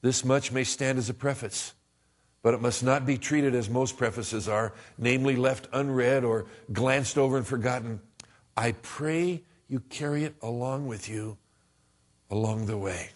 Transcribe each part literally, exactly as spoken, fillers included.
This much may stand as a preface, but it must not be treated as most prefaces are, namely left unread or glanced over and forgotten. I pray you carry it along with you along the way.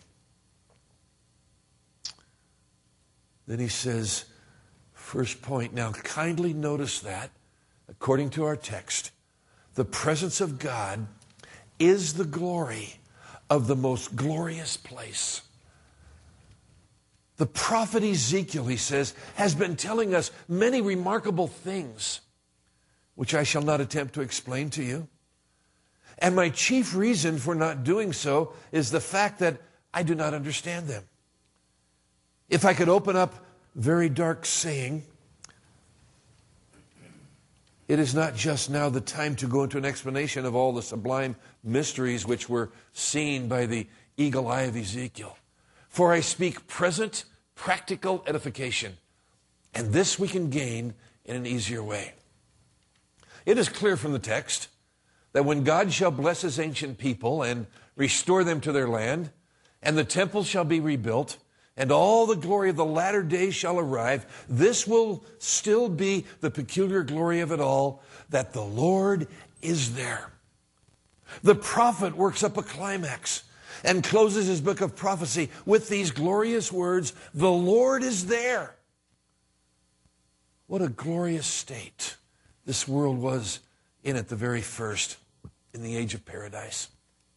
Then he says, first point, now kindly notice that, according to our text, the presence of God is the glory of the most glorious place. The prophet Ezekiel, he says, has been telling us many remarkable things, which I shall not attempt to explain to you. And my chief reason for not doing so is the fact that I do not understand them. If I could open up very dark saying, it is not just now the time to go into an explanation of all the sublime mysteries which were seen by the eagle eye of Ezekiel. For I speak present, practical edification, and this we can gain in an easier way. It is clear from the text that when God shall bless his ancient people and restore them to their land, and the temple shall be rebuilt, and all the glory of the latter days shall arrive, this will still be the peculiar glory of it all, that the Lord is there. The prophet works up a climax and closes his book of prophecy with these glorious words, the Lord is there. What a glorious state this world was in at the very first, in the age of paradise.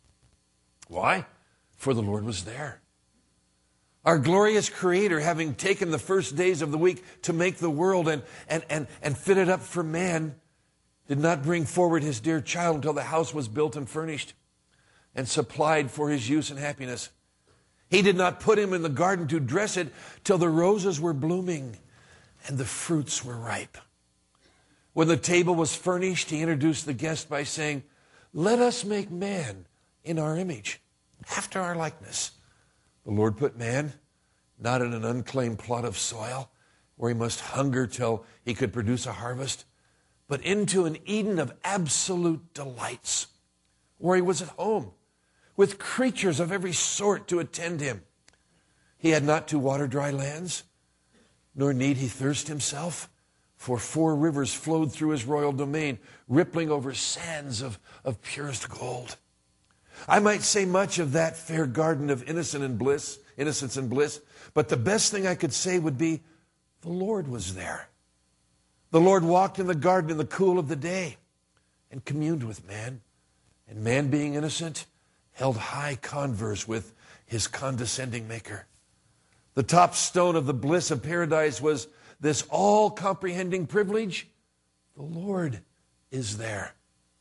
Why? For the Lord was there. Our glorious Creator, having taken the first days of the week to make the world and, and, and, and fit it up for man, did not bring forward his dear child until the house was built and furnished and supplied for his use and happiness. He did not put him in the garden to dress it till the roses were blooming and the fruits were ripe. When the table was furnished, he introduced the guest by saying, let us make man in our image, after our likeness. The Lord put man not in an unclaimed plot of soil where he must hunger till he could produce a harvest, but into an Eden of absolute delights, where he was at home, with creatures of every sort to attend him. He had not to water dry lands, nor need he thirst himself, for four rivers flowed through his royal domain, rippling over sands of, of purest gold. I might say much of that fair garden of innocent and bliss, innocence and bliss, but the best thing I could say would be, the Lord was there. The Lord walked in the garden in the cool of the day and communed with man, and man, being innocent, held high converse with his condescending maker. The top stone of the bliss of paradise was this all-comprehending privilege. The Lord is there.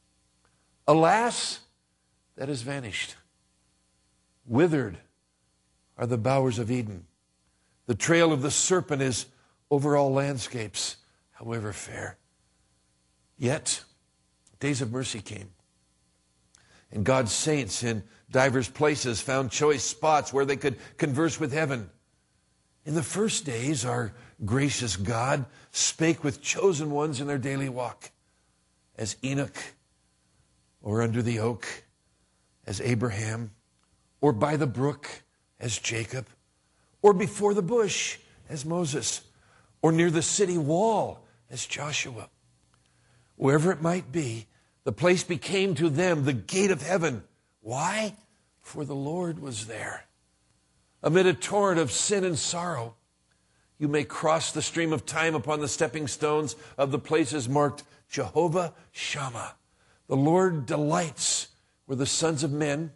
Alas, that has vanished. Withered are the bowers of Eden. The trail of the serpent is over all landscapes, however fair. Yet, days of mercy came. And God's saints in divers places found choice spots where they could converse with heaven. In the first days, our gracious God spake with chosen ones in their daily walk, as Enoch, or under the oak, as Abraham, or by the brook, as Jacob, or before the bush, as Moses, or near the city wall, as Joshua. Wherever it might be, the place became to them the gate of heaven. Why? For the Lord was there. Amid a torrent of sin and sorrow, you may cross the stream of time upon the stepping stones of the places marked Jehovah Shammah. The Lord delights were the sons of men,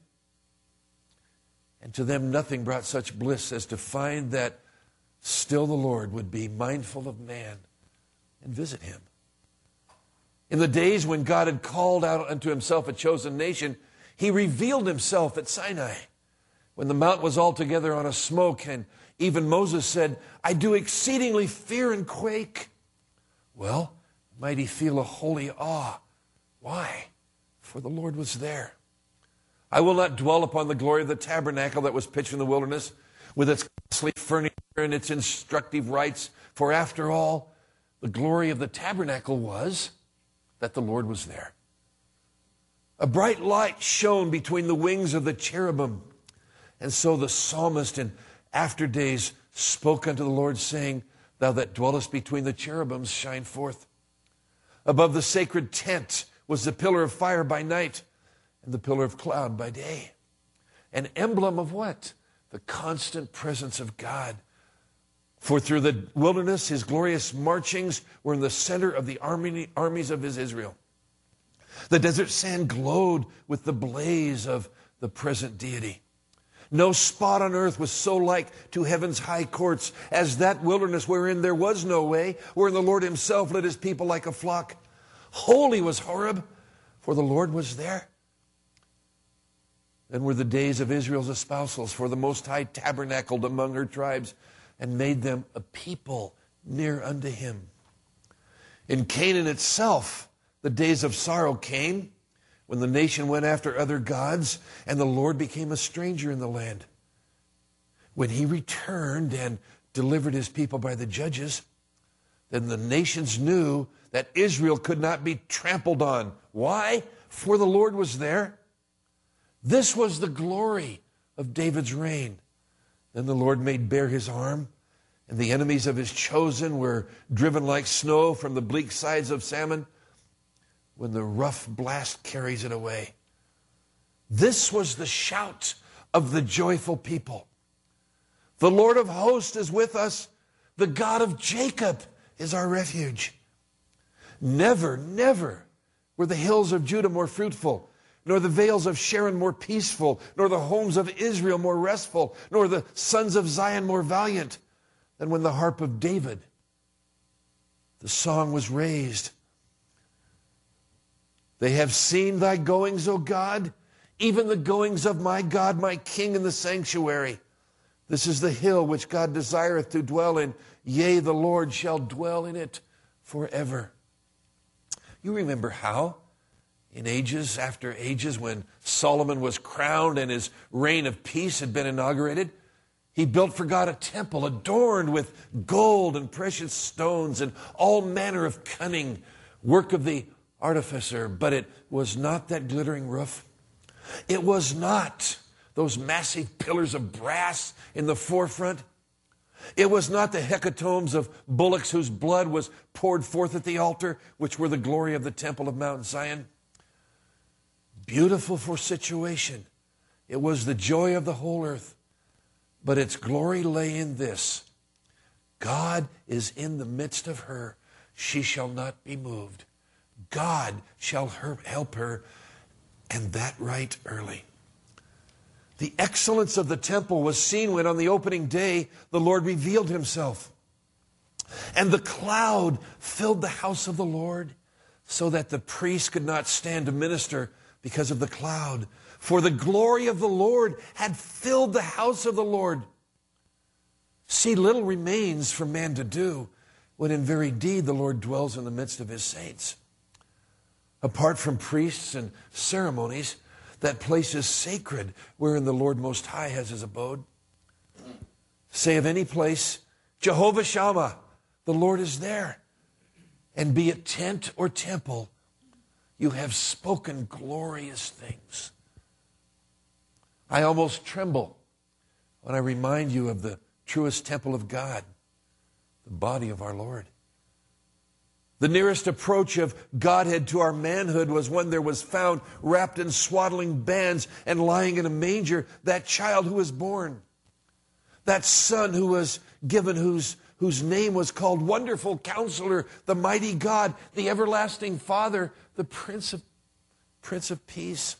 and to them nothing brought such bliss as to find that still the Lord would be mindful of man and visit him. In the days when God had called out unto himself a chosen nation, he revealed himself at Sinai, when the mount was altogether on a smoke, and even Moses said, I do exceedingly fear and quake. Well, might he feel a holy awe. Why? For the Lord was there. I will not dwell upon the glory of the tabernacle that was pitched in the wilderness, with its costly furniture and its instructive rites, for after all, the glory of the tabernacle was that the Lord was there. A bright light shone between the wings of the cherubim, and so the psalmist in after days spoke unto the Lord, saying, Thou that dwellest between the cherubims, shine forth. Above the sacred tent was the pillar of fire by night and the pillar of cloud by day. An emblem of what? The constant presence of God. For through the wilderness, his glorious marchings were in the center of the army, armies of his Israel. The desert sand glowed with the blaze of the present deity. No spot on earth was so like to heaven's high courts as that wilderness wherein there was no way, wherein the Lord himself led his people like a flock. Holy was Horeb, for the Lord was there. Then were the days of Israel's espousals, for the Most High tabernacled among her tribes and made them a people near unto him. In Canaan itself, the days of sorrow came, when the nation went after other gods, and the Lord became a stranger in the land. When he returned and delivered his people by the judges, then the nations knew that Israel could not be trampled on. Why? For the Lord was there. This was the glory of David's reign. Then the Lord made bare his arm, and the enemies of his chosen were driven like snow from the bleak sides of Salmon, when the rough blast carries it away. This was the shout of the joyful people. The Lord of hosts is with us. The God of Jacob is our refuge. Never, never were the hills of Judah more fruitful, nor the vales of Sharon more peaceful, nor the homes of Israel more restful, nor the sons of Zion more valiant than when the harp of David, the song was raised. They have seen thy goings, O God, even the goings of my God, my King in the sanctuary. This is the hill which God desireth to dwell in. Yea, the Lord shall dwell in it forever. You remember how, in ages after ages, when Solomon was crowned and his reign of peace had been inaugurated, he built for God a temple adorned with gold and precious stones and all manner of cunning, work of the artificer. But it was not that glittering roof. It was not those massive pillars of brass in the forefront. It was not the hecatombs of bullocks whose blood was poured forth at the altar, which were the glory of the temple of Mount Zion. Beautiful for situation. It was the joy of the whole earth. But its glory lay in this: God is in the midst of her. She shall not be moved. God shall help her, and that right early. The excellence of the temple was seen when on the opening day the Lord revealed himself. And the cloud filled the house of the Lord, so that the priest could not stand to minister because of the cloud. For the glory of the Lord had filled the house of the Lord. See, little remains for man to do, when in very deed the Lord dwells in the midst of his saints. Apart from priests and ceremonies, that place is sacred, wherein the Lord Most High has his abode. Say of any place, Jehovah Shammah, the Lord is there. And be it tent or temple, you have spoken glorious things. I almost tremble when I remind you of the truest temple of God, the body of our Lord. The nearest approach of Godhead to our manhood was when there was found, wrapped in swaddling bands and lying in a manger, that child who was born. That son who was given, whose, whose name was called Wonderful Counselor, the Mighty God, the Everlasting Father, the Prince of, Prince of Peace.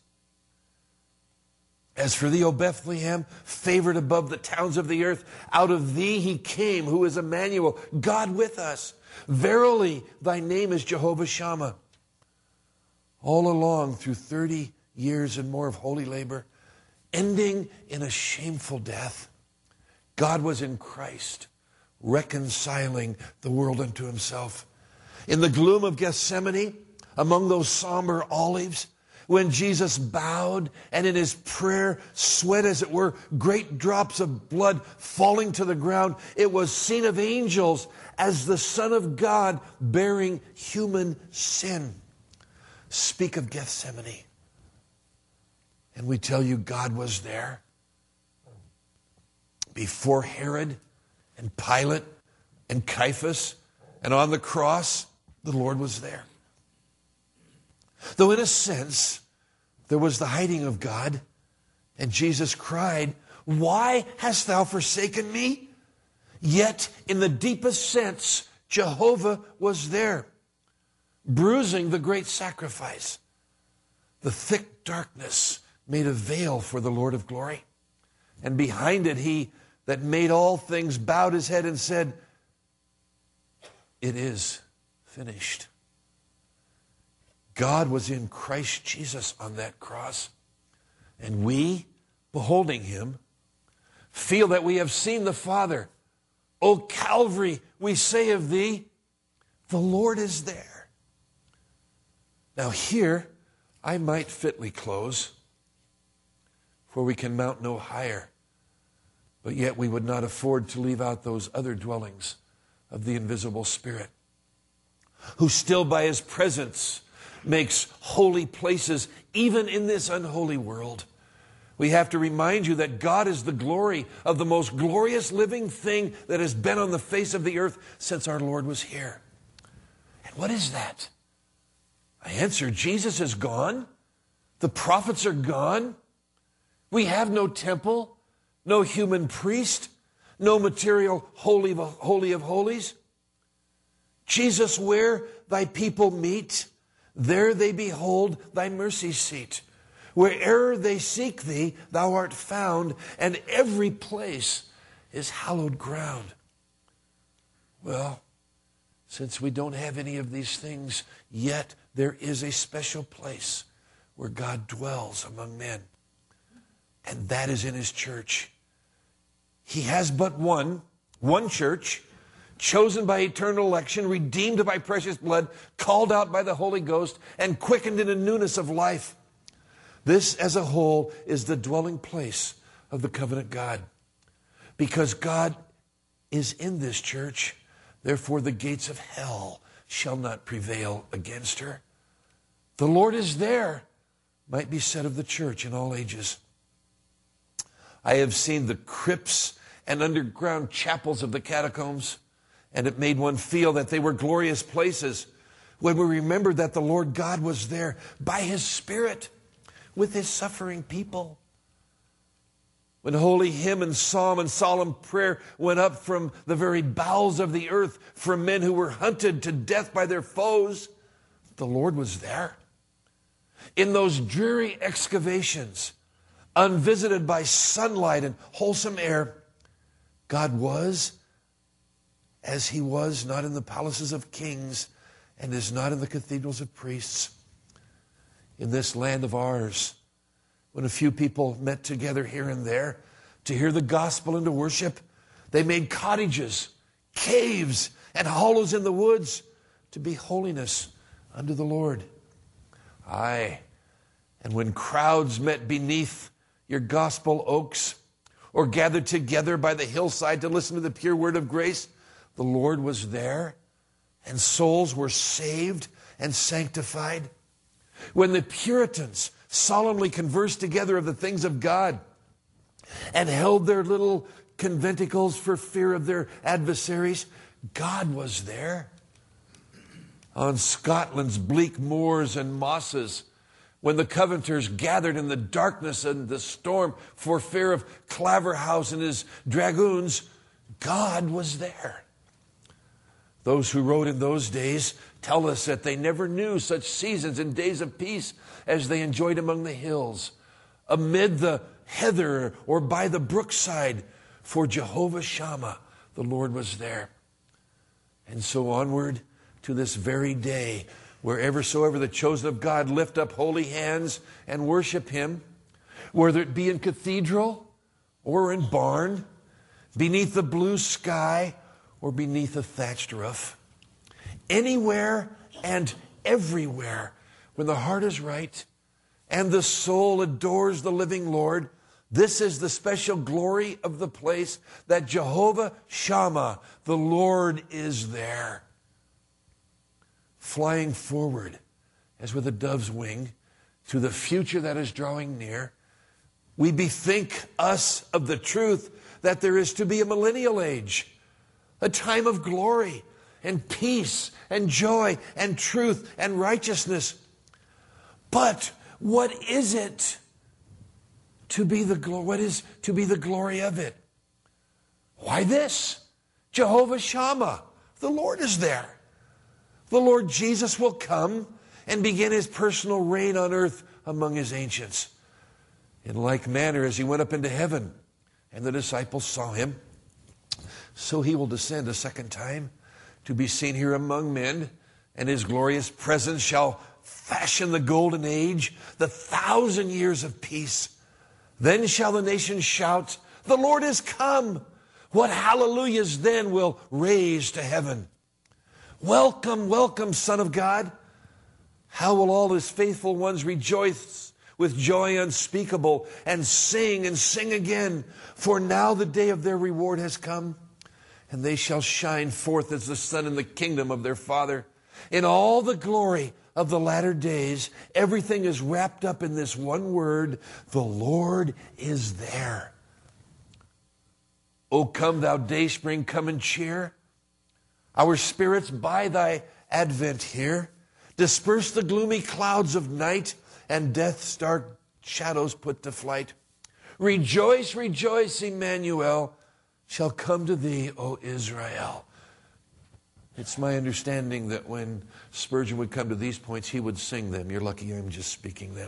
As for thee, O Bethlehem, favored above the towns of the earth, out of thee he came, who is Emmanuel, God with us. Verily, thy name is Jehovah Shammah. All along, through thirty years and more of holy labor, ending in a shameful death, God was in Christ, reconciling the world unto himself. In the gloom of Gethsemane, among those somber olives, when Jesus bowed and in his prayer sweat, as it were, great drops of blood falling to the ground, it was seen of angels as the Son of God bearing human sin. Speak of Gethsemane. And we tell you God was there. before Herod and Pilate and Caiaphas and on the cross, the Lord was there. Though in a sense, there was the hiding of God, and Jesus cried, "Why hast thou forsaken me?" Yet in the deepest sense, Jehovah was there, bruising the great sacrifice. The thick darkness made a veil for the Lord of glory. And behind it, he that made all things bowed his head and said, "It is finished." God was in Christ Jesus on that cross. And we, beholding him, feel that we have seen the Father. O Calvary, we say of thee, the Lord is there. Now here, I might fitly close, for we can mount no higher, but yet we would not afford to leave out those other dwellings of the invisible Spirit, who still by his presence makes holy places even in this unholy world. We have to remind you that God is the glory of the most glorious living thing that has been on the face of the earth since our Lord was here. And what is that? I answer, Jesus is gone. The prophets are gone. We have no temple, no human priest, no material holy of, holy of holies. Jesus, where thy people meet, there they behold thy mercy seat. Where'er they seek thee, thou art found, and every place is hallowed ground. Well, since we don't have any of these things, yet there is a special place where God dwells among men. And that is in his church. He has but one, one church, chosen by eternal election, redeemed by precious blood, called out by the Holy Ghost, and quickened in a newness of life. This as a whole is the dwelling place of the covenant God. Because God is in this church, therefore the gates of hell shall not prevail against her. The Lord is there, might be said of the church in all ages. I have seen the crypts and underground chapels of the catacombs, and it made one feel that they were glorious places when we remembered that the Lord God was there by his Spirit with his suffering people. When holy hymn and psalm and solemn prayer went up from the very bowels of the earth for men who were hunted to death by their foes, the Lord was there. In those dreary excavations, unvisited by sunlight and wholesome air, God was as he was not in the palaces of kings and is not in the cathedrals of priests. In this land of ours, when a few people met together here and there to hear the gospel and to worship, they made cottages, caves, and hollows in the woods to be holiness unto the Lord. Aye, and when crowds met beneath your gospel oaks or gathered together by the hillside to listen to the pure word of grace, the Lord was there, and souls were saved and sanctified. When the Puritans solemnly conversed together of the things of God and held their little conventicles for fear of their adversaries, God was there. On Scotland's bleak moors and mosses, when the Covenanters gathered in the darkness and the storm for fear of Claverhouse and his dragoons, God was there. Those who wrote in those days tell us that they never knew such seasons and days of peace as they enjoyed among the hills, amid the heather or by the brookside, for Jehovah Shammah, the Lord was there. And so onward to this very day, wherever soever the chosen of God lift up holy hands and worship him, whether it be in cathedral or in barn, beneath the blue sky or beneath a thatched roof, anywhere and everywhere, when the heart is right and the soul adores the living Lord, this is the special glory of the place, that Jehovah Shammah, the Lord, is there. Flying forward as with a dove's wing to the future that is drawing near, we bethink us of the truth that there is to be a millennial age, a time of glory and peace and joy and truth and righteousness. But what is it to be the glo- what is to be the glory of it? Why this? Jehovah Shammah, the Lord is there. The Lord Jesus will come and begin his personal reign on earth among his ancients. In like manner, as he went up into heaven and the disciples saw him, so he will descend a second time to be seen here among men, and his glorious presence shall fashion the golden age, the thousand years of peace. Then shall the nations shout, the Lord is come. What hallelujahs then will raise to heaven. Welcome, welcome, Son of God. How will all his faithful ones rejoice with joy unspeakable and sing and sing again? For now the day of their reward has come, and they shall shine forth as the sun in the kingdom of their Father. In all the glory of the latter days, everything is wrapped up in this one word, the Lord is there. O come, thou dayspring, come and cheer our spirits by thy advent here. Disperse the gloomy clouds of night, and death's dark shadows put to flight. Rejoice, rejoice, Emmanuel shall come to thee, O Israel. It's my understanding that when Spurgeon would come to these points, he would sing them. You're lucky I'm just speaking them.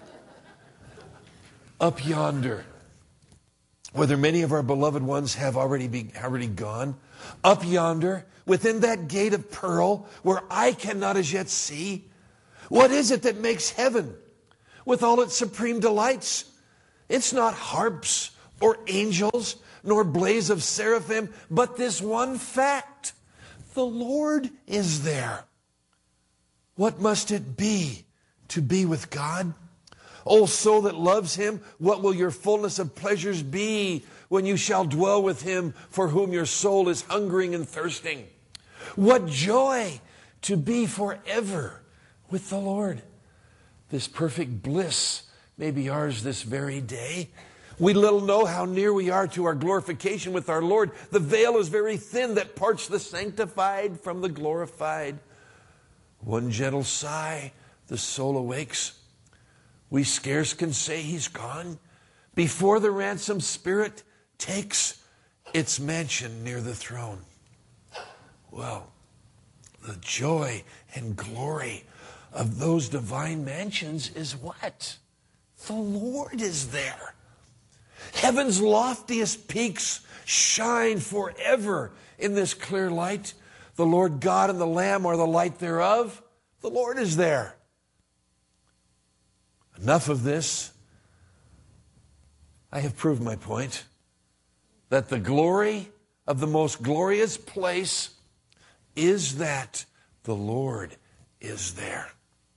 Up yonder, whether many of our beloved ones have already be, already gone, up yonder, within that gate of pearl, where I cannot as yet see, what is it that makes heaven with all its supreme delights? It's not harps or angels, nor blaze of seraphim, but this one fact: the Lord is there. What must it be to be with God? O soul that loves him, what will your fullness of pleasures be when you shall dwell with him for whom your soul is hungering and thirsting? What joy to be forever with the Lord. This perfect bliss may be ours this very day. We little know how near we are to our glorification with our Lord. The veil is very thin that parts the sanctified from the glorified. One gentle sigh, the soul awakes. We scarce can say he's gone before the ransomed spirit takes its mansion near the throne. Well, the joy and glory of those divine mansions is what? The Lord is there. Heaven's loftiest peaks shine forever in this clear light. The Lord God and the Lamb are the light thereof. The Lord is there. Enough of this. I have proved my point that the glory of the most glorious place is that the Lord is there.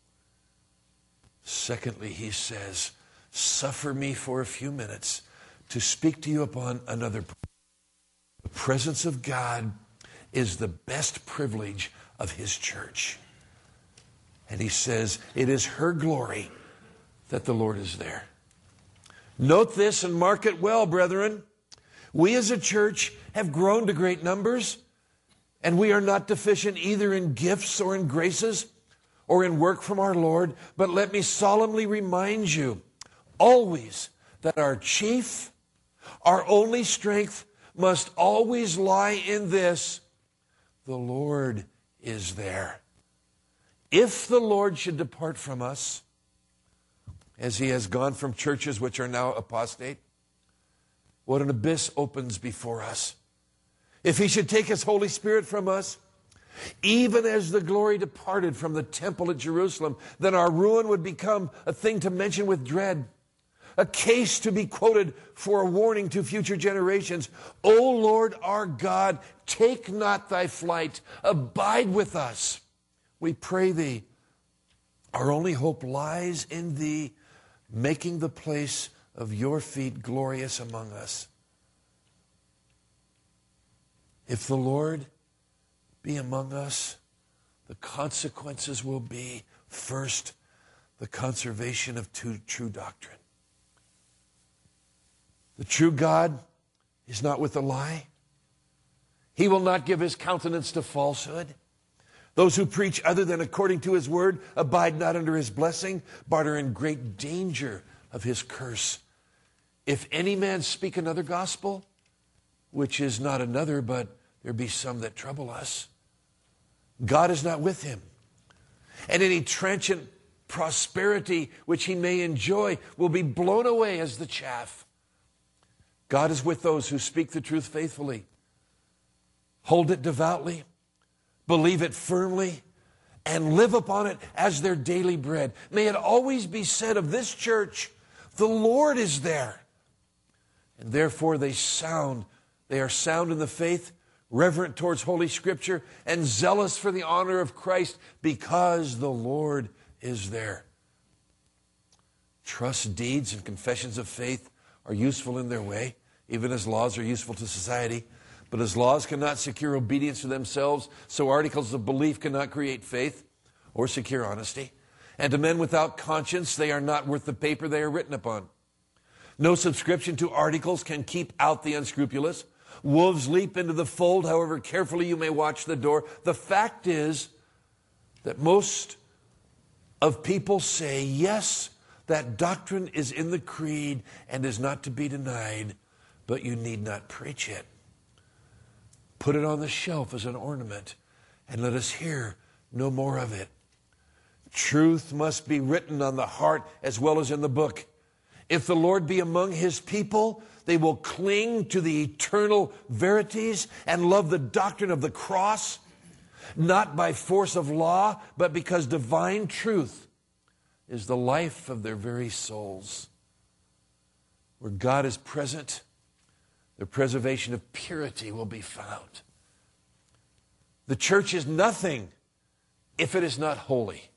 Secondly, he says, suffer me for a few minutes to speak to you upon another point. The presence of God is the best privilege of his church. And he says, it is her glory that the Lord is there. Note this and mark it well, brethren. We as a church have grown to great numbers, and we are not deficient either in gifts or in graces or in work from our Lord. But let me solemnly remind you always that our chief, our only strength must always lie in this: the Lord is there. If the Lord should depart from us, as he has gone from churches which are now apostate, what an abyss opens before us. If he should take his Holy Spirit from us, even as the glory departed from the temple at Jerusalem, then our ruin would become a thing to mention with dread, a case to be quoted for a warning to future generations. O Lord our God, take not thy flight, abide with us. We pray thee. Our only hope lies in thee, making the place of your feet glorious among us. If the Lord be among us, the consequences will be, first, the conservation of true doctrine. The true God is not with a lie. He will not give his countenance to falsehood. Those who preach other than according to his word abide not under his blessing, but are in great danger of his curse. If any man speak another gospel, which is not another, but there be some that trouble us, God is not with him. And any transient prosperity which he may enjoy will be blown away as the chaff. God is with those who speak the truth faithfully, hold it devoutly, believe it firmly, and live upon it as their daily bread. May it always be said of this church, the Lord is there. And therefore they sound, they are sound in the faith, reverent towards Holy Scripture, and zealous for the honor of Christ, because the Lord is there. Trust deeds and confessions of faith are useful in their way, even as laws are useful to society. But as laws cannot secure obedience to themselves, so articles of belief cannot create faith or secure honesty. And to men without conscience, they are not worth the paper they are written upon. No subscription to articles can keep out the unscrupulous. Wolves leap into the fold, however carefully you may watch the door. The fact is that most of people say, yes, that doctrine is in the creed and is not to be denied, but you need not preach it. Put it on the shelf as an ornament, and let us hear no more of it. Truth must be written on the heart as well as in the book. If the Lord be among his people, they will cling to the eternal verities and love the doctrine of the cross, not by force of law, but because divine truth is the life of their very souls. Where God is present, the preservation of purity will be found. The church is nothing if it is not holy.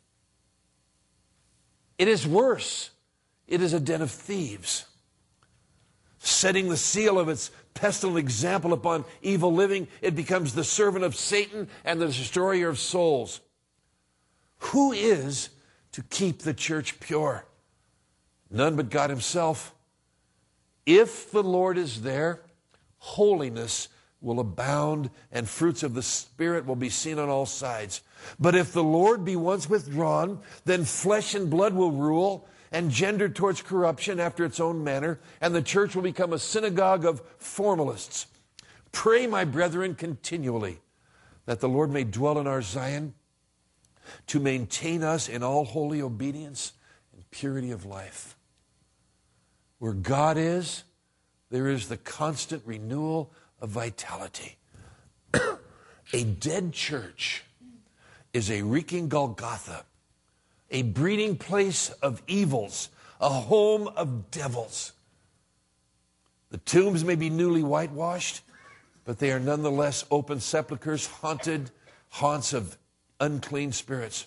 It is worse. It is a den of thieves. Setting the seal of its pestilent example upon evil living, it becomes the servant of Satan and the destroyer of souls. Who is to keep the church pure? None but God himself. If the Lord is there, holiness will abound, and fruits of the Spirit will be seen on all sides. But if the Lord be once withdrawn, then flesh and blood will rule, and gender towards corruption after its own manner, and the church will become a synagogue of formalists. Pray, my brethren, continually, that the Lord may dwell in our Zion, to maintain us in all holy obedience and purity of life. Where God is, there is the constant renewal of vitality. A dead church is a reeking Golgotha, a breeding place of evils, a home of devils. The tombs may be newly whitewashed, but they are nonetheless open sepulchres, haunted haunts of unclean spirits.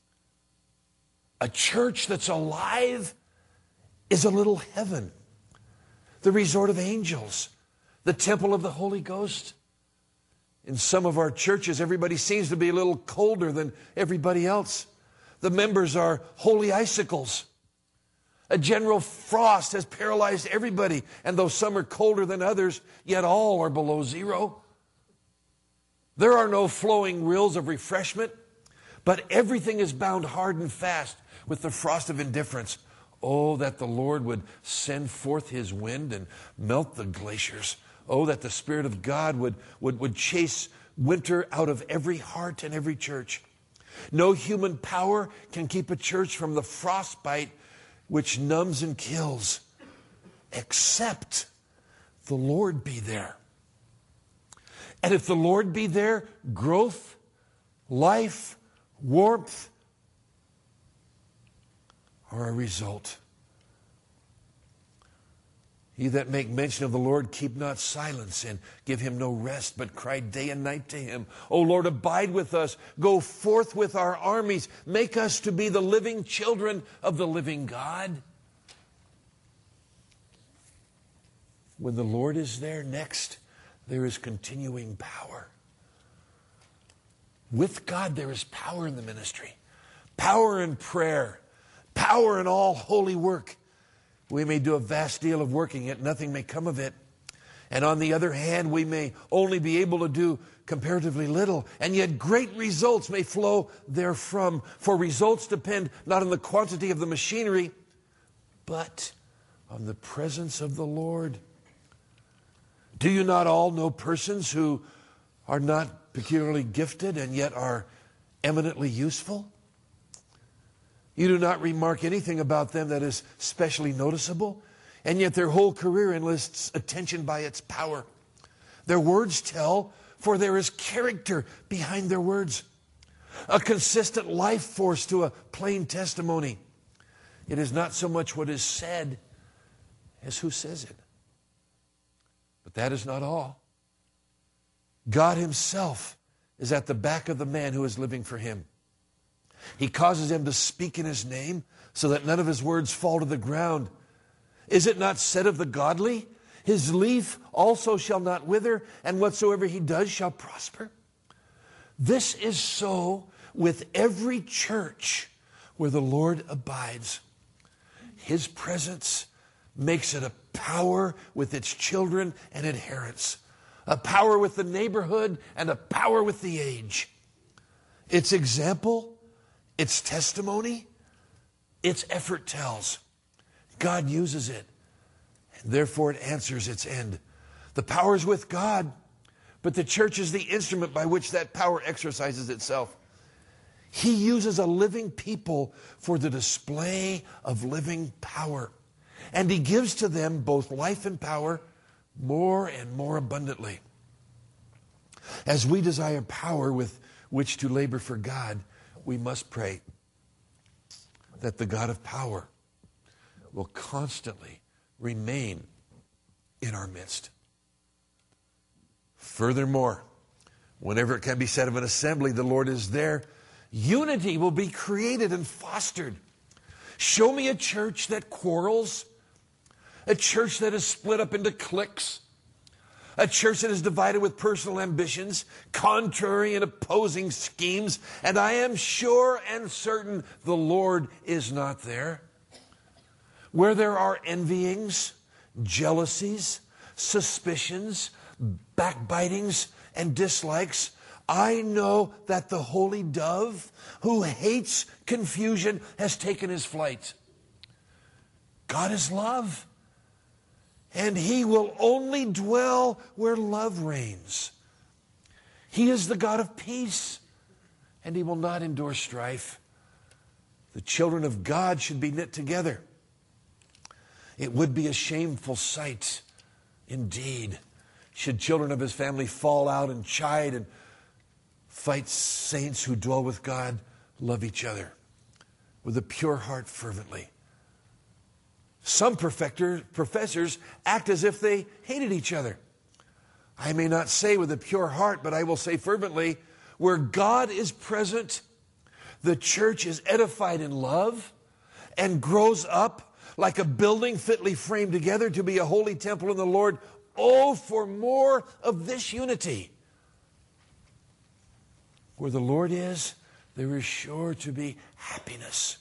A church that's alive is a little heaven, the resort of angels, the temple of the Holy Ghost. In some of our churches, everybody seems to be a little colder than everybody else. The members are holy icicles. A general frost has paralyzed everybody, and though some are colder than others, yet all are below zero. There are no flowing rills of refreshment, but everything is bound hard and fast with the frost of indifference. Oh, that the Lord would send forth his wind and melt the glaciers. Oh, that the Spirit of God would, would, would chase winter out of every heart and every church. No human power can keep a church from the frostbite which numbs and kills, except the Lord be there. And if the Lord be there, growth, life, warmth are a result. Ye that make mention of the Lord, keep not silence, and give him no rest, but cry day and night to him. O Lord, abide with us. Go forth with our armies. Make us to be the living children of the living God. When the Lord is there, next, there is continuing power. With God, there is power in the ministry, power in prayer, power in all holy work. We may do a vast deal of working, yet nothing may come of it. And on the other hand, we may only be able to do comparatively little, and yet great results may flow therefrom. For results depend not on the quantity of the machinery, but on the presence of the Lord. Do you not all know persons who are not peculiarly gifted and yet are eminently useful? You do not remark anything about them that is specially noticeable, and yet their whole career enlists attention by its power. Their words tell, for there is character behind their words, a consistent life force to a plain testimony. It is not so much what is said as who says it. But that is not all. God himself is at the back of the man who is living for him. He causes him to speak in his name so that none of his words fall to the ground. Is it not said of the godly, his leaf also shall not wither, and whatsoever he does shall prosper? This is so with every church where the Lord abides. His presence makes it a power with its children and adherents, a power with the neighborhood and a power with the age. Its example, its testimony, its effort tells. God uses it, and therefore it answers its end. The power is with God, but the church is the instrument by which that power exercises itself. He uses a living people for the display of living power, and he gives to them both life and power more and more abundantly. As we desire power with which to labor for God, we must pray that the God of power will constantly remain in our midst. Furthermore, whenever it can be said of an assembly, the Lord is there, unity will be created and fostered. Show me a church that quarrels, a church that is split up into cliques, a church that is divided with personal ambitions, contrary and opposing schemes, and I am sure and certain the Lord is not there. Where there are envyings, jealousies, suspicions, backbitings, and dislikes, I know that the holy dove, who hates confusion, has taken his flight. God is love, and he will only dwell where love reigns. He is the God of peace, and he will not endure strife. The children of God should be knit together. It would be a shameful sight, indeed, should children of his family fall out and chide and fight. Saints who dwell with God love each other with a pure heart fervently. Some perfecter, professors act as if they hated each other. I may not say with a pure heart, but I will say fervently, where God is present, the church is edified in love and grows up like a building fitly framed together to be a holy temple in the Lord. Oh, for more of this unity. Where the Lord is, there is sure to be happiness.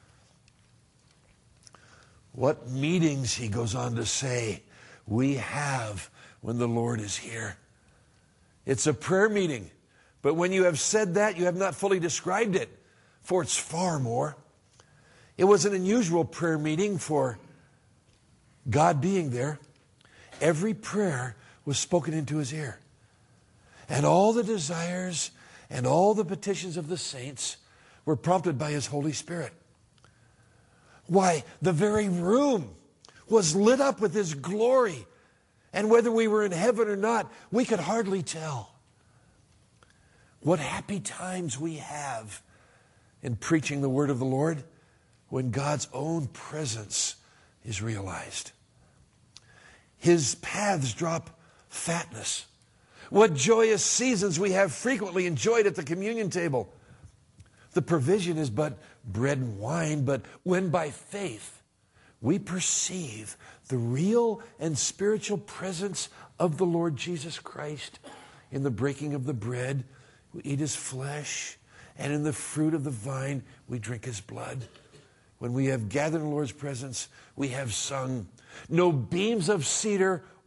What meetings, he goes on to say, we have when the Lord is here. It's a prayer meeting, but when you have said that, you have not fully described it, for it's far more. It was an unusual prayer meeting for God being there. Every prayer was spoken into his ear. And all the desires and all the petitions of the saints were prompted by his Holy Spirit. Why, the very room was lit up with his glory. And whether we were in heaven or not, we could hardly tell. What happy times we have in preaching the word of the Lord when God's own presence is realized. His paths drop fatness. What joyous seasons we have frequently enjoyed at the communion table. The provision is but bread and wine, but when by faith we perceive the real and spiritual presence of the Lord Jesus Christ in the breaking of the bread, we eat his flesh, and in the fruit of the vine we drink his blood. When we have gathered in the Lord's presence, we have sung, no beams of cedar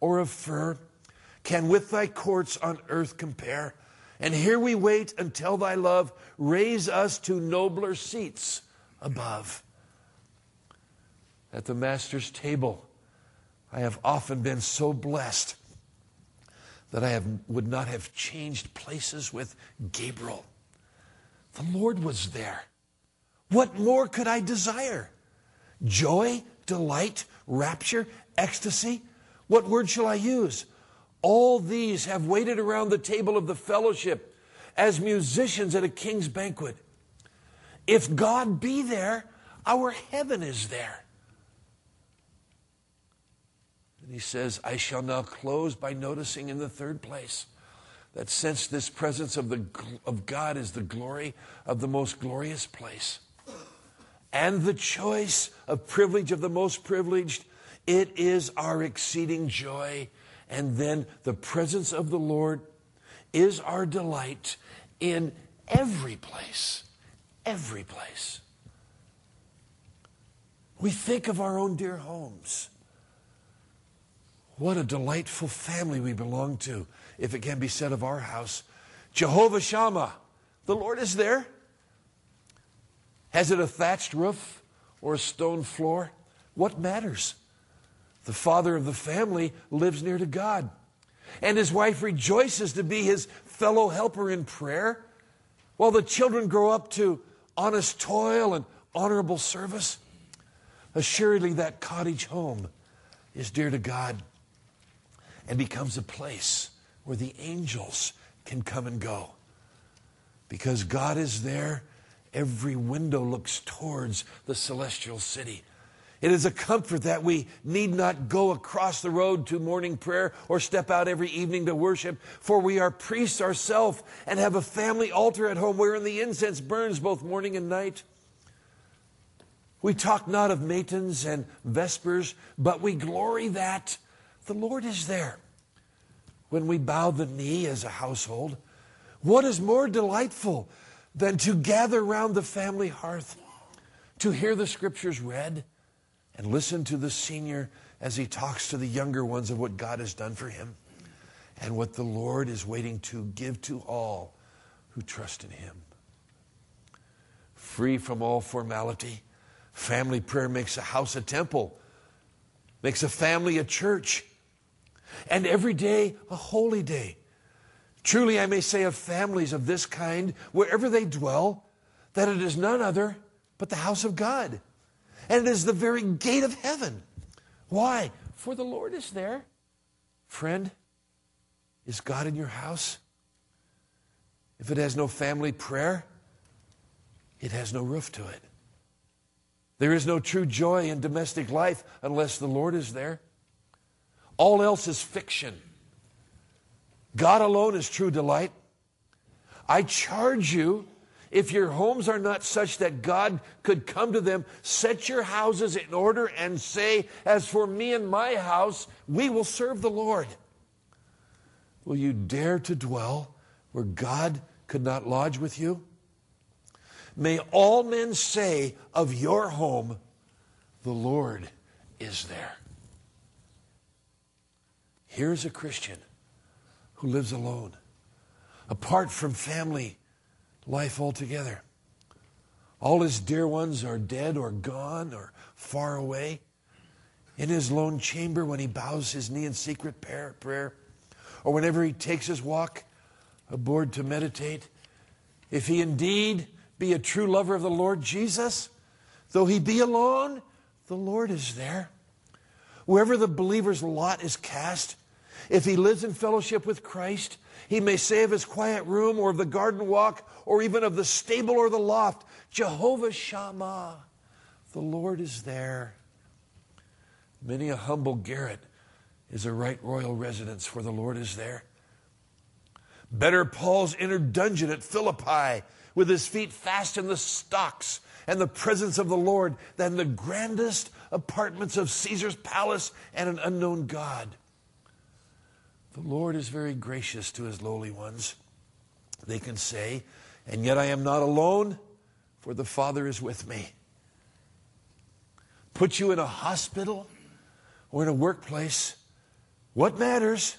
or of fir can with thy courts on earth compare. And here we wait until thy love raise us to nobler seats above. At the Master's table, I have often been so blessed that I have, would not have changed places with Gabriel. The Lord was there. What more could I desire? Joy, delight, rapture, ecstasy. What word shall I use? All these have waited around the table of the fellowship as musicians at a king's banquet. If God be there, our heaven is there. And he says, I shall now close by noticing in the third place that since this presence of, the, of God is the glory of the most glorious place, and the choice of privilege of the most privileged, it is our exceeding joy. And then the presence of the Lord is our delight in every place. Every place. We think of our own dear homes. What a delightful family we belong to, if it can be said of our house. Jehovah Shammah, the Lord is there. Has it a thatched roof or a stone floor? What matters? The father of the family lives near to God, and his wife rejoices to be his fellow helper in prayer, while the children grow up to honest toil and honorable service. Assuredly, that cottage home is dear to God and becomes a place where the angels can come and go. Because God is there, every window looks towards the celestial city. It is a comfort that we need not go across the road to morning prayer or step out every evening to worship, for we are priests ourselves and have a family altar at home wherein the incense burns both morning and night. We talk not of matins and vespers, but we glory that the Lord is there. When we bow the knee as a household, what is more delightful than to gather round the family hearth, to hear the scriptures read, and listen to the senior as he talks to the younger ones of what God has done for him and what the Lord is waiting to give to all who trust in him. Free from all formality, family prayer makes a house a temple, makes a family a church, and every day a holy day. Truly, I may say of families of this kind, wherever they dwell, that it is none other but the house of God. And it is the very gate of heaven. Why? For the Lord is there. Friend, is God in your house? If it has no family prayer, it has no roof to it. There is no true joy in domestic life unless the Lord is there. All else is fiction. God alone is true delight. I charge you, if your homes are not such that God could come to them, set your houses in order and say, as for me and my house, we will serve the Lord. Will you dare to dwell where God could not lodge with you? May all men say of your home, the Lord is there. Here's a Christian who lives alone, apart from family life altogether. All his dear ones are dead or gone or far away. In his lone chamber, when he bows his knee in secret prayer, or whenever he takes his walk aboard to meditate, if he indeed be a true lover of the Lord Jesus, though he be alone, the Lord is there. Wherever the believer's lot is cast, if he lives in fellowship with Christ, he may say of his quiet room or of the garden walk or even of the stable or the loft, Jehovah Shammah, the Lord is there. Many a humble garret is a right royal residence, for the Lord is there. Better Paul's inner dungeon at Philippi, with his feet fast in the stocks and the presence of the Lord, than the grandest apartments of Caesar's palace and an unknown God. The Lord is very gracious to his lowly ones. They can say, and yet I am not alone, for the Father is with me. Put you in a hospital or in a workplace, What matters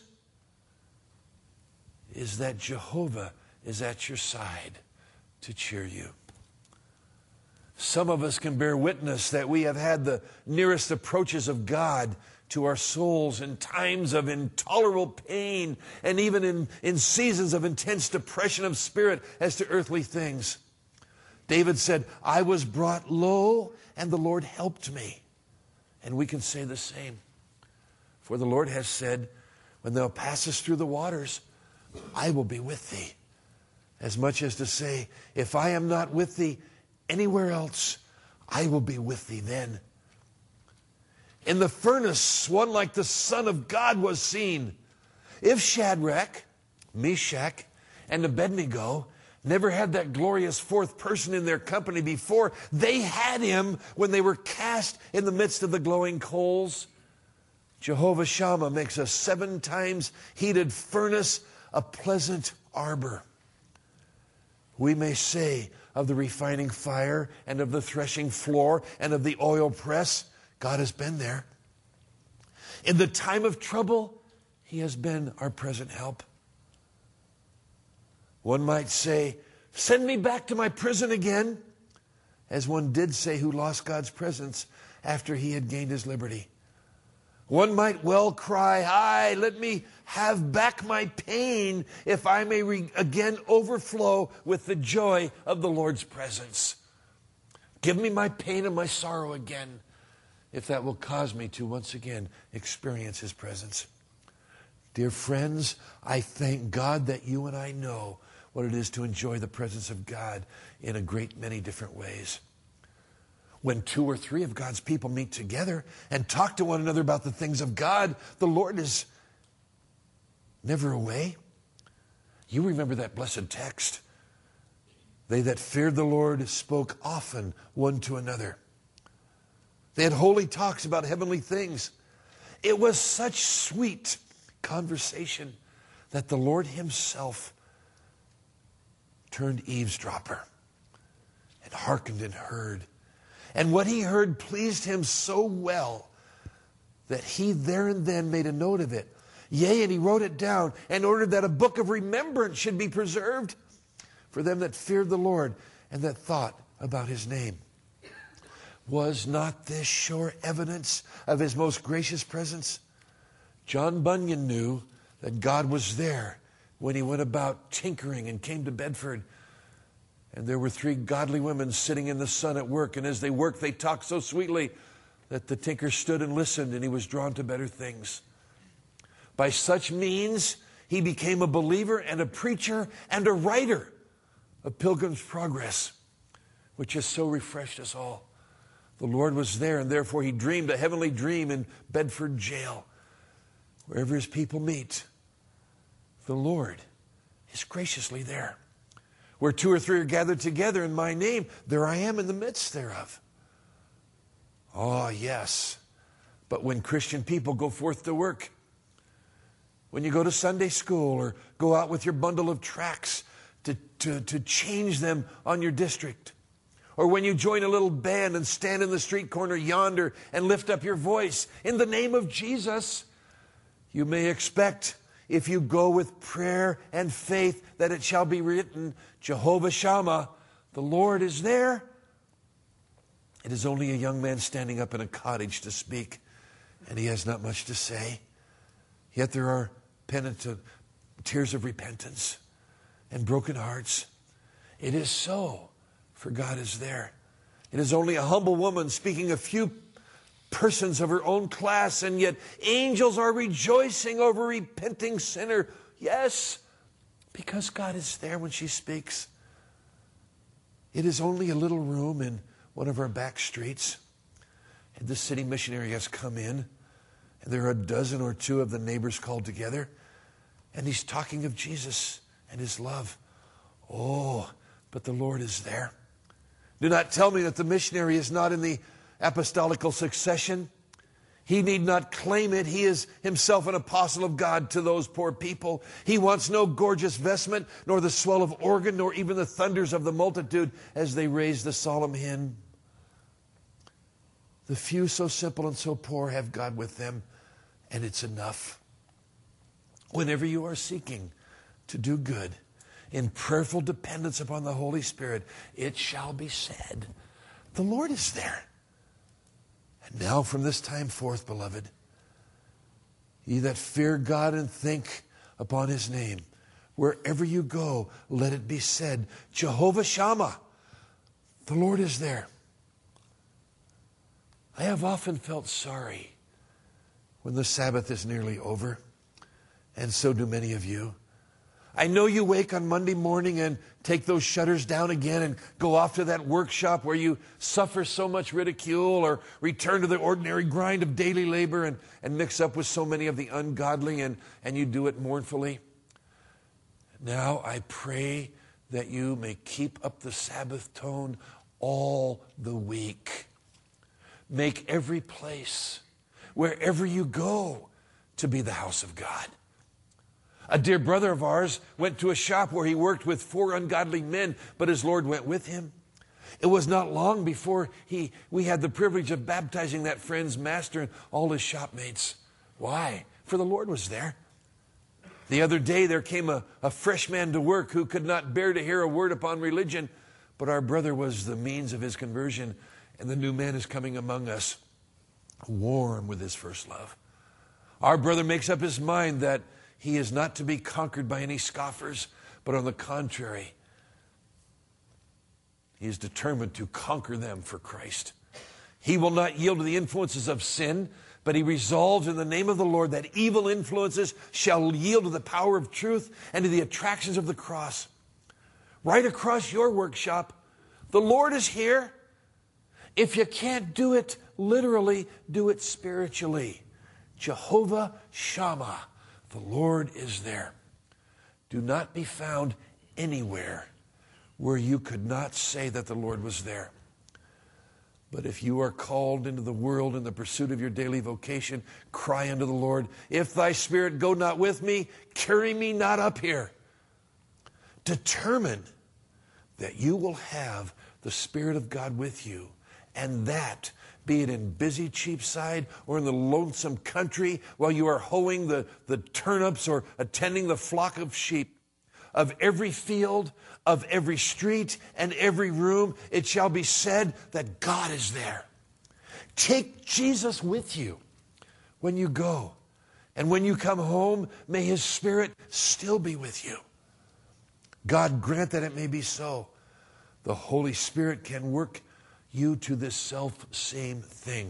is that Jehovah is at your side to cheer you. Some of us can bear witness that we have had the nearest approaches of God to our souls in times of intolerable pain and even in, in seasons of intense depression of spirit as to earthly things. David said, I was brought low and the Lord helped me. And we can say the same. For the Lord has said, when thou passest through the waters, I will be with thee. As much as to say, if I am not with thee anywhere else, I will be with thee then. In the furnace, one like the Son of God was seen. If Shadrach, Meshach, and Abednego never had that glorious fourth person in their company before, they had him when they were cast in the midst of the glowing coals. Jehovah Shammah makes a seven times heated furnace a pleasant arbor. We may say of the refining fire and of the threshing floor and of the oil press, God has been there. In the time of trouble, He has been our present help. One might say, send me back to my prison again, as one did say who lost God's presence after he had gained his liberty. One might well cry, aye, let me have back my pain if I may re- again overflow with the joy of the Lord's presence. Give me my pain and my sorrow again, if that will cause me to once again experience His presence. Dear friends, I thank God that you and I know what it is to enjoy the presence of God in a great many different ways. When two or three of God's people meet together and talk to one another about the things of God, the Lord is never away. You remember that blessed text. They that feared the Lord spoke often one to another. They had holy talks about heavenly things. It was such sweet conversation that the Lord Himself turned eavesdropper and hearkened and heard. And what He heard pleased Him so well that He there and then made a note of it. Yea, and He wrote it down and ordered that a book of remembrance should be preserved for them that feared the Lord and that thought about His name. Was not this sure evidence of His most gracious presence? John Bunyan knew that God was there when he went about tinkering and came to Bedford. And there were three godly women sitting in the sun at work. And as they worked, they talked so sweetly that the tinker stood and listened, and he was drawn to better things. By such means, he became a believer and a preacher and a writer of Pilgrim's Progress, which has so refreshed us all. The Lord was there, and therefore he dreamed a heavenly dream in Bedford jail. Wherever His people meet, the Lord is graciously there. Where two or three are gathered together in my name, there I am in the midst thereof. Oh, yes. But when Christian people go forth to work, when you go to Sunday school or go out with your bundle of tracts to, to, to change them on your district, or when you join a little band and stand in the street corner yonder and lift up your voice in the name of Jesus, you may expect, if you go with prayer and faith, that it shall be written, Jehovah Shammah, the Lord is there. It is only a young man standing up in a cottage to speak, and he has not much to say. Yet there are penitent tears of repentance and broken hearts. It is so, for God is there. It is only a humble woman speaking a few persons of her own class, and yet angels are rejoicing over a repenting sinner. Yes, because God is there when she speaks. It is only a little room in one of our back streets, and the city missionary has come in, and there are a dozen or two of the neighbors called together, and he's talking of Jesus and His love. Oh, but the Lord is there. Do not tell me that the missionary is not in the apostolical succession. He need not claim it. He is himself an apostle of God to those poor people. He wants no gorgeous vestment, nor the swell of organ, nor even the thunders of the multitude as they raise the solemn hymn. The few so simple and so poor have God with them, and it's enough. whenever you are seeking to do good, in prayerful dependence upon the Holy Spirit, it shall be said, the Lord is there. And now from this time forth, beloved, ye that fear God and think upon his name, wherever you go, let it be said, Jehovah Shammah, the Lord is there. I have often felt sorry when the Sabbath is nearly over, and so do many of you. I know you wake on Monday morning and take those shutters down again and go off to that workshop where you suffer so much ridicule, or return to the ordinary grind of daily labor and, and mix up with so many of the ungodly, and, and you do it mournfully. Now I pray that you may keep up the Sabbath tone all the week. Make every place, wherever you go, to be the house of God. A dear brother of ours went to a shop where he worked with four ungodly men, but his Lord went with him. It was not long before he we had the privilege of baptizing that friend's master and all his shopmates. Why? For the Lord was there. The other day there came a, a fresh man to work who could not bear to hear a word upon religion, but our brother was the means of his conversion, and the new man is coming among us, warm with his first love. Our brother makes up his mind that he is not to be conquered by any scoffers, but on the contrary, he is determined to conquer them for Christ. He will not yield to the influences of sin, but he resolves in the name of the Lord that evil influences shall yield to the power of truth and to the attractions of the cross. Right across your workshop, the Lord is here. If you can't do it literally, do it spiritually. Jehovah Shammah, the Lord is there. Do not be found anywhere where you could not say that the Lord was there. But if you are called into the world in the pursuit of your daily vocation, cry unto the Lord, if thy spirit go not with me, carry me not up here. Determine that you will have the Spirit of God with you, and that, be it in busy Cheapside or in the lonesome country while you are hoeing the, the turnips or attending the flock of sheep, of every field, of every street, and every room, it shall be said that God is there. Take Jesus with you when you go. And when you come home, may his Spirit still be with you. God grant that it may be so. The Holy Spirit can work you to this self-same thing.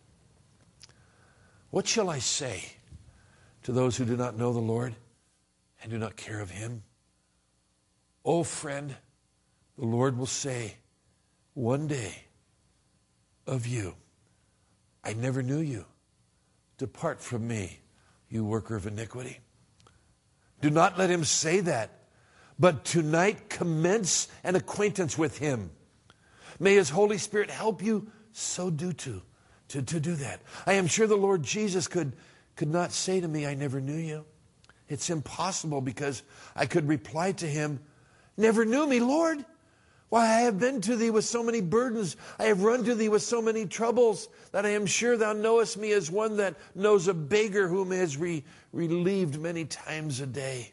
What shall I say to those who do not know the Lord and do not care of him? Oh, friend, the Lord will say one day of you, I never knew you. Depart from me, you worker of iniquity. Do not let him say that, but tonight commence an acquaintance with him. May his Holy Spirit help you so do to, to, to do that. I am sure the Lord Jesus could, could not say to me, I never knew you. It's impossible, because I could reply to him, never knew me, Lord. Why, I have been to thee with so many burdens. I have run to thee with so many troubles, that I am sure thou knowest me as one that knows a beggar whom has re- relieved many times a day.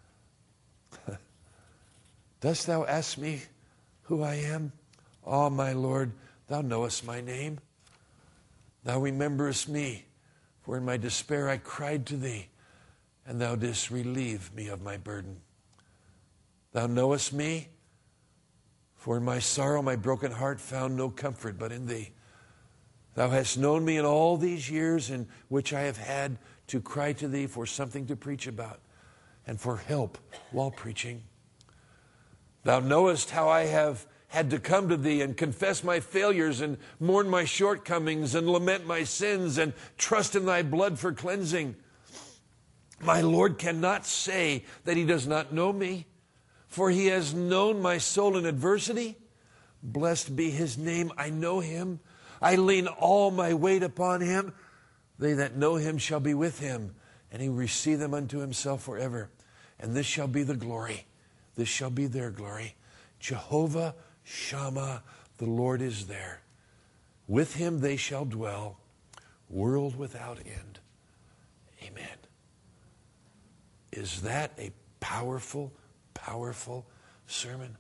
Dost thou ask me who I am? Ah, my Lord, thou knowest my name. Thou rememberest me, for in my despair I cried to thee, and thou didst relieve me of my burden. Thou knowest me, for in my sorrow my broken heart found no comfort but in thee. Thou hast known me in all these years in which I have had to cry to thee for something to preach about, and for help while preaching. Thou knowest how I have had to come to thee and confess my failures and mourn my shortcomings and lament my sins and trust in thy blood for cleansing. My Lord cannot say that he does not know me, for he has known my soul in adversity. Blessed be his name. I know him. I lean all my weight upon him. They that know him shall be with him, and he will receive them unto himself forever. And this shall be the glory. This shall be their glory. Jehovah Shammah, the Lord is there. With him they shall dwell, world without end. Amen. Is that a powerful, powerful sermon?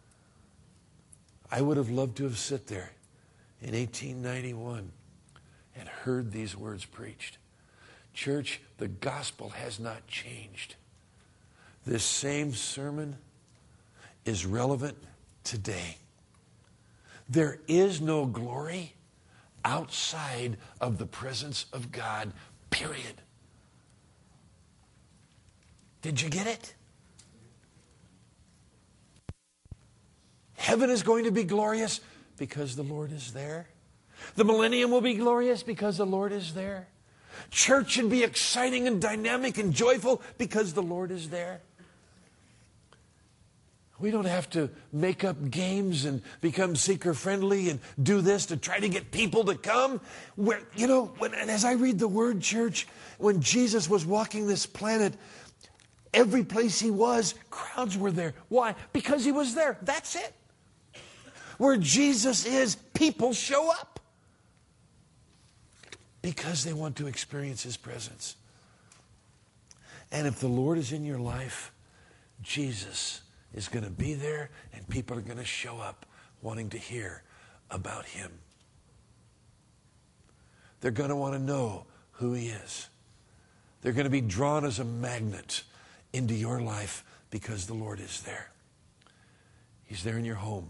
I would have loved to have sat there in eighteen ninety-one and heard these words preached. Church, the gospel has not changed. This same sermon is relevant today. There is no glory outside of the presence of God, period. Did you get it? Heaven is going to be glorious because the Lord is there. The millennium will be glorious because the Lord is there. Church should be exciting and dynamic and joyful because the Lord is there. We don't have to make up games and become seeker-friendly and do this to try to get people to come. Where, you know, when, and as I read the Word, church, when Jesus was walking this planet, every place he was, crowds were there. Why? Because he was there. That's it. Where Jesus is, people show up. Because they want to experience his presence. And if the Lord is in your life, Jesus is going to be there, and people are going to show up wanting to hear about him. They're going to want to know who he is. They're going to be drawn as a magnet into your life because the Lord is there. He's there in your home.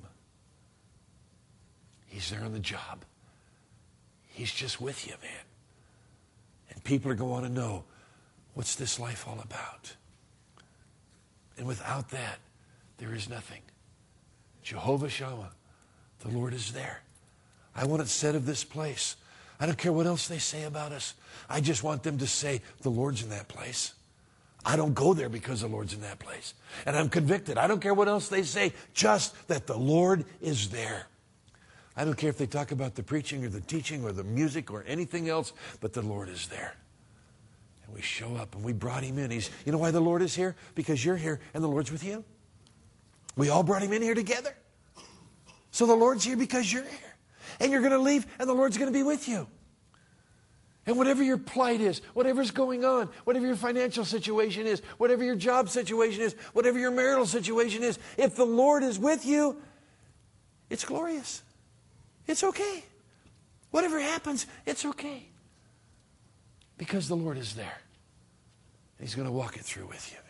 He's there on the job. He's just with you, man. And people are going to want to know, what's this life all about? And without that, there is nothing. Jehovah Shammah, the Lord is there. I want it said of this place. I don't care what else they say about us. I just want them to say, the Lord's in that place. I don't go there because the Lord's in that place. And I'm convicted. I don't care what else they say, just that the Lord is there. I don't care if they talk about the preaching or the teaching or the music or anything else, but the Lord is there. And we show up and we brought him in. He's, you know why the Lord is here? Because you're here and the Lord's with you. We all brought him in here together. So the Lord's here because you're here. And you're going to leave and the Lord's going to be with you. And whatever your plight is, whatever's going on, whatever your financial situation is, whatever your job situation is, whatever your marital situation is, if the Lord is with you, it's glorious. It's okay. Whatever happens, it's okay. Because the Lord is there. He's going to walk it through with you,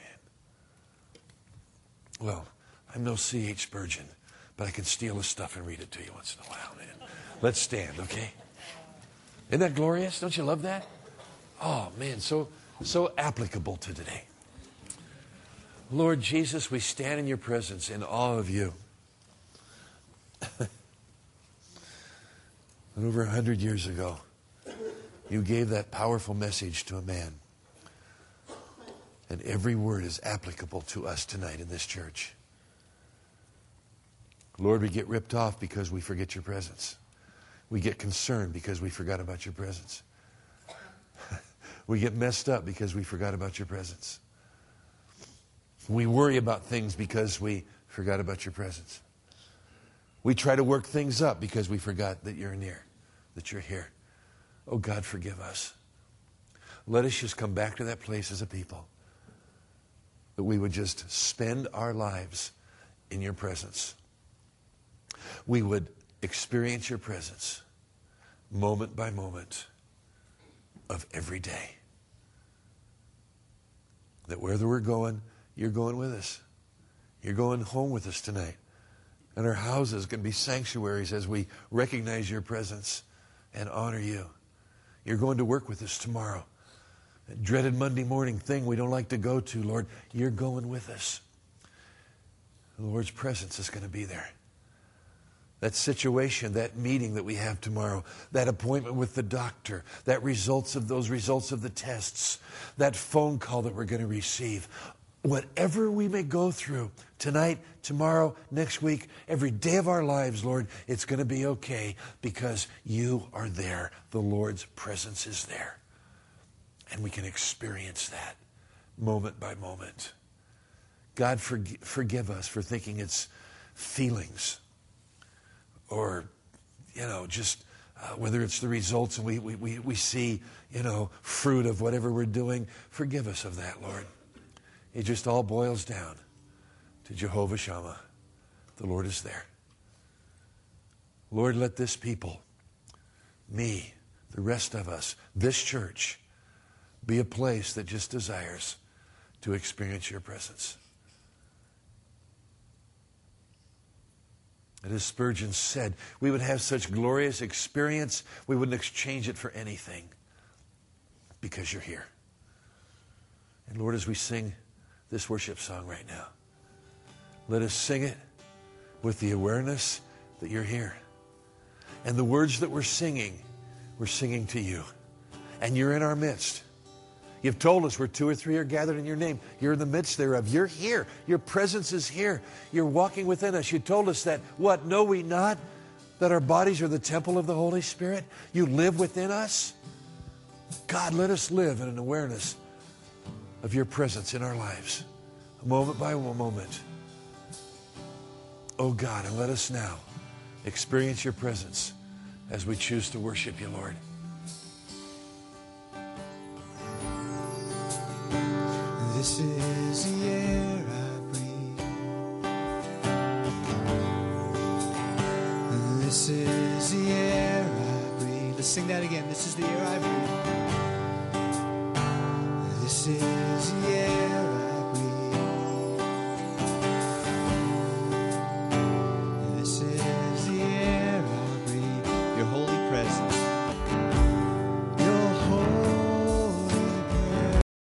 man. Well, I'm no C H Spurgeon, but I can steal his stuff and read it to you once in a while, man. Let's stand, okay? Isn't that glorious? Don't you love that? Oh, man, so, so applicable to today. Lord Jesus, we stand in your presence in awe of you. And over a hundred years ago, you gave that powerful message to a man. And every word is applicable to us tonight in this church. Lord, we get ripped off because we forget your presence. We get concerned because we forgot about your presence. We get messed up because we forgot about your presence. We worry about things because we forgot about your presence. We try to work things up because we forgot that you're near, that you're here. Oh, God, forgive us. Let us just come back to that place as a people, that we would just spend our lives in your presence. We would experience your presence moment by moment of every day. That wherever we're going, you're going with us. You're going home with us tonight. And our houses can be sanctuaries as we recognize your presence and honor you. You're going to work with us tomorrow. That dreaded Monday morning thing we don't like to go to, Lord, you're going with us. The Lord's presence is going to be there. That situation, that meeting that we have tomorrow, that appointment with the doctor, that results of those results of the tests, that phone call that we're going to receive, whatever we may go through tonight, tomorrow, next week, every day of our lives, Lord, it's going to be okay because you are there. The Lord's presence is there. And we can experience that moment by moment. God, forg- forgive us for thinking it's feelings or, you know, just uh, whether it's the results and we, we, we, we see, you know, fruit of whatever we're doing. Forgive us of that, Lord. It just all boils down to Jehovah Shammah. The Lord is there. Lord, let this people, me, the rest of us, this church, be a place that just desires to experience your presence. And as Spurgeon said, we would have such glorious experience, we wouldn't exchange it for anything because you're here. And Lord, as we sing this worship song right now, let us sing it with the awareness that you're here. And the words that we're singing, we're singing to you. And you're in our midst. You've told us where two or three are gathered in your name. You're in the midst thereof. You're here. Your presence is here. You're walking within us. You told us that, what, know we not that our bodies are the temple of the Holy Spirit? You live within us. God, let us live in an awareness of your presence in our lives, moment by moment. Oh God, and let us now experience your presence as we choose to worship you, Lord. This is the air I breathe. This is the air I breathe. Let's sing that again. This is the air I breathe. This is the